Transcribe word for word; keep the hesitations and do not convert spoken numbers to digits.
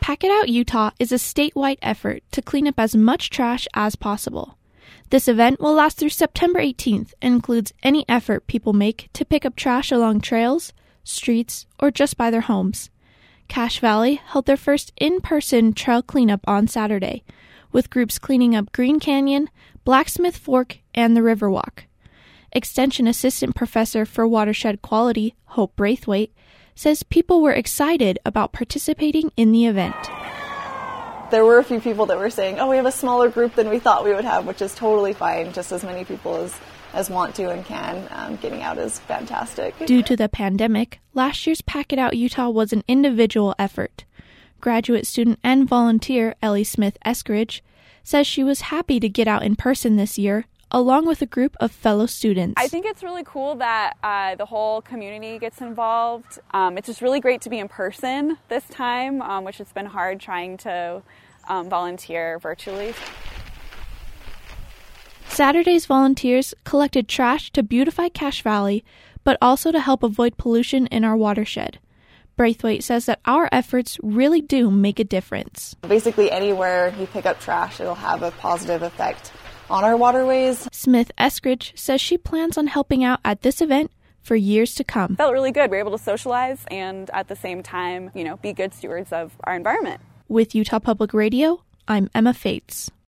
Pack It Out Utah is a statewide effort to clean up as much trash as possible. This event will last through September eighteenth and includes any effort people make to pick up trash along trails, streets, or just by their homes. Cache Valley held their first in-person trail cleanup on Saturday, with groups cleaning up Green Canyon, Blacksmith Fork, and the Riverwalk. Extension Assistant Professor for Watershed Quality, Hope Braithwaite, says people were excited about participating in the event. There were a few people that were saying, oh, we have a smaller group than we thought we would have, which is totally fine. Just as many people as, as want to and can. Um, getting out is fantastic. Due to the pandemic, last year's Pack It Out Utah was an individual effort. Graduate student and volunteer Ellie Smith Eskridge says she was happy to get out in person this year, along with a group of fellow students. I think it's really cool that uh, the whole community gets involved. Um, it's just really great to be in person this time, um, which has been hard trying to um, volunteer virtually. Saturday's volunteers collected trash to beautify Cache Valley, but also to help avoid pollution in our watershed. Braithwaite says that our efforts really do make a difference. Basically, anywhere you pick up trash, it'll have a positive effect on our waterways. Smith Eskridge says she plans on helping out at this event for years to come. It felt really good. We were able to socialize and at the same time, you know, be good stewards of our environment. With Utah Public Radio, I'm Emma Fates.